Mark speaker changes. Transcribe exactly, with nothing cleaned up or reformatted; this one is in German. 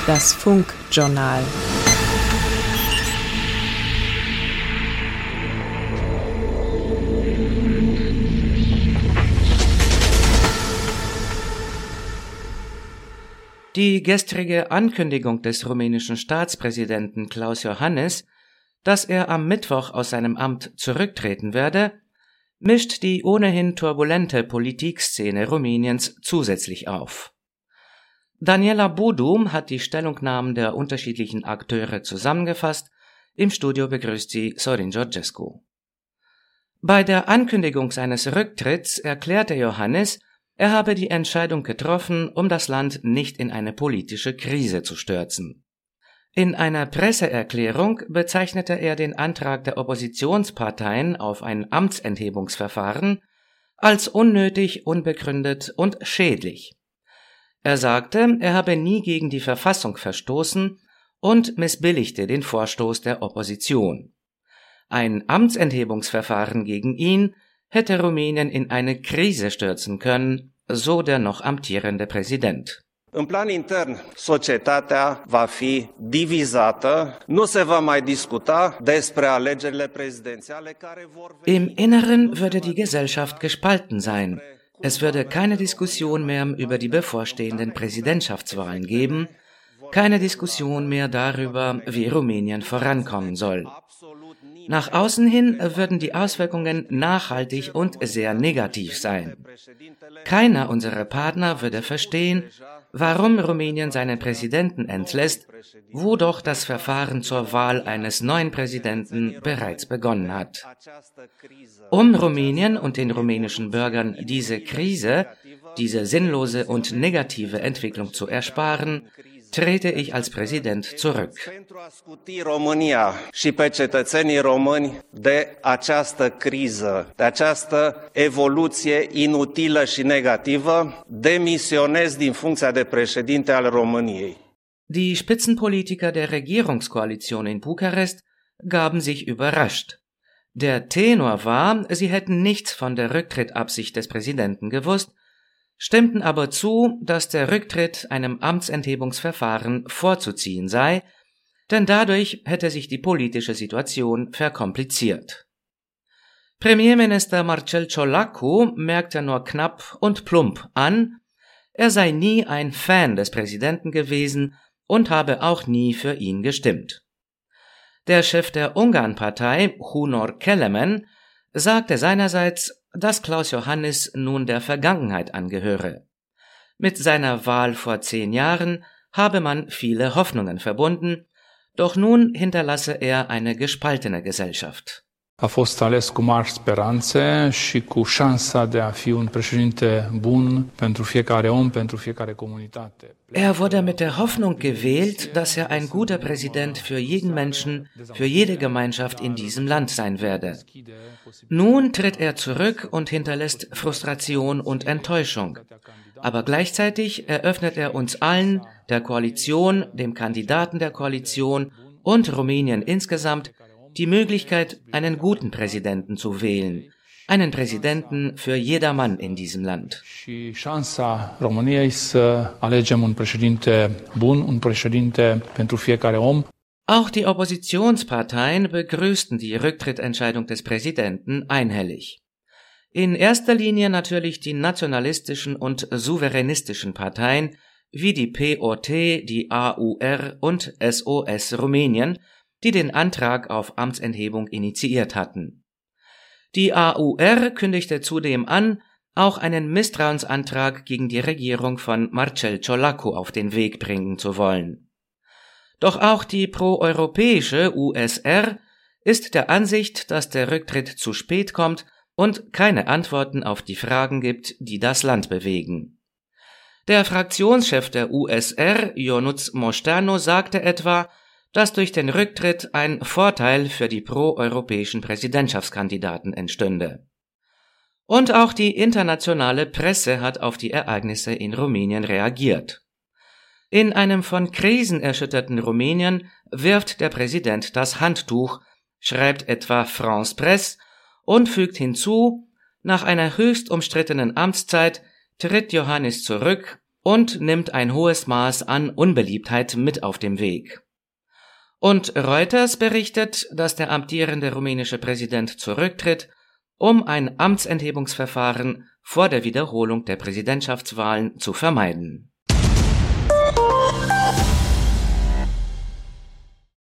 Speaker 1: Das Funkjournal.
Speaker 2: Die gestrige Ankündigung des rumänischen Staatspräsidenten Klaus Iohannis, dass er am Mittwoch aus seinem Amt zurücktreten werde, mischt die ohnehin turbulente Politikszene Rumäniens zusätzlich auf. Daniela Bodum hat die Stellungnahmen der unterschiedlichen Akteure zusammengefasst. Im Studio begrüßt sie Sorin Georgescu. Bei der Ankündigung seines Rücktritts erklärte Iohannis, er habe die Entscheidung getroffen, um das Land nicht in eine politische Krise zu stürzen. In einer Presseerklärung bezeichnete er den Antrag der Oppositionsparteien auf ein Amtsenthebungsverfahren als unnötig, unbegründet und schädlich. Er sagte, er habe nie gegen die Verfassung verstoßen und missbilligte den Vorstoß der Opposition. Ein Amtsenthebungsverfahren gegen ihn hätte Rumänien in eine Krise stürzen können, so der noch amtierende Präsident.
Speaker 3: În plan intern, societatea va fi divizată, nu se va mai discuta despre alegerile prezidențiale care vor veni.
Speaker 2: Im Inneren würde die Gesellschaft gespalten sein. Es würde keine Diskussion mehr über die bevorstehenden Präsidentschaftswahlen geben, keine Diskussion mehr darüber, wie Rumänien vorankommen soll. Nach außen hin würden die Auswirkungen nachhaltig und sehr negativ sein. Keiner unserer Partner würde verstehen, warum Rumänien seinen Präsidenten entlässt, wo doch das Verfahren zur Wahl eines neuen Präsidenten bereits begonnen hat. Um Rumänien und den rumänischen Bürgern diese Krise, diese sinnlose und negative Entwicklung zu ersparen, trete ich als Präsident zurück.
Speaker 3: Pentru a scuti România și pe cetățenii români de această criză, de această evoluție inutilă și negativă, demisionez din funcția de președinte al României.
Speaker 2: Die Spitzenpolitiker der Regierungskoalition in Bukarest gaben sich überrascht. Der Tenor war, sie hätten nichts von der Rücktrittabsicht des Präsidenten gewusst, stimmten aber zu, dass der Rücktritt einem Amtsenthebungsverfahren vorzuziehen sei, denn dadurch hätte sich die politische Situation verkompliziert. Premierminister Marcel Ciolacu merkte nur knapp und plump an, er sei nie ein Fan des Präsidenten gewesen und habe auch nie für ihn gestimmt. Der Chef der Ungarn-Partei, Hunor Kelemen, sagte seinerseits, dass Klaus Iohannis nun der Vergangenheit angehöre. Mit seiner Wahl vor zehn Jahren habe man viele Hoffnungen verbunden, doch nun hinterlasse er eine gespaltene Gesellschaft.
Speaker 4: A fost ales cu mari speranțe și cu șansa de a fi un președinte bun pentru fiecare om, pentru fiecare comunitate.
Speaker 2: Er wurde mit der Hoffnung gewählt, dass er ein guter Präsident für jeden Menschen, für jede Gemeinschaft in diesem Land sein werde. Nun tritt er zurück und hinterlässt Frustration und Enttäuschung. Aber gleichzeitig eröffnet er uns allen, der Koalition, dem Kandidaten der Koalition und Rumänien insgesamt, die Möglichkeit, einen guten Präsidenten zu wählen, einen Präsidenten für jedermann in diesem Land.
Speaker 4: Și șansa României să alegem un președinte bun, un președinte pentru fiecare om.
Speaker 2: Auch die Oppositionsparteien begrüßten die Rücktrittentscheidung des Präsidenten einhellig. In erster Linie natürlich die nationalistischen und souveränistischen Parteien wie die P O T, die A U R und S O S Rumänien, die den Antrag auf Amtsenthebung initiiert hatten. Die A U R kündigte zudem an, auch einen Misstrauensantrag gegen die Regierung von Marcel Ciolacu auf den Weg bringen zu wollen. Doch auch die proeuropäische U S R ist der Ansicht, dass der Rücktritt zu spät kommt und keine Antworten auf die Fragen gibt, die das Land bewegen. Der Fraktionschef der U S R, Ionuț Moșteanu, sagte etwa, dass durch den Rücktritt ein Vorteil für die proeuropäischen Präsidentschaftskandidaten entstünde. Und auch die internationale Presse hat auf die Ereignisse in Rumänien reagiert. In einem von Krisen erschütterten Rumänien wirft der Präsident das Handtuch, schreibt etwa France Presse und fügt hinzu, nach einer höchst umstrittenen Amtszeit tritt Iohannis zurück und nimmt ein hohes Maß an Unbeliebtheit mit auf dem Weg. Und Reuters berichtet, dass der amtierende rumänische Präsident zurücktritt, um ein Amtsenthebungsverfahren vor der Wiederholung der Präsidentschaftswahlen zu vermeiden.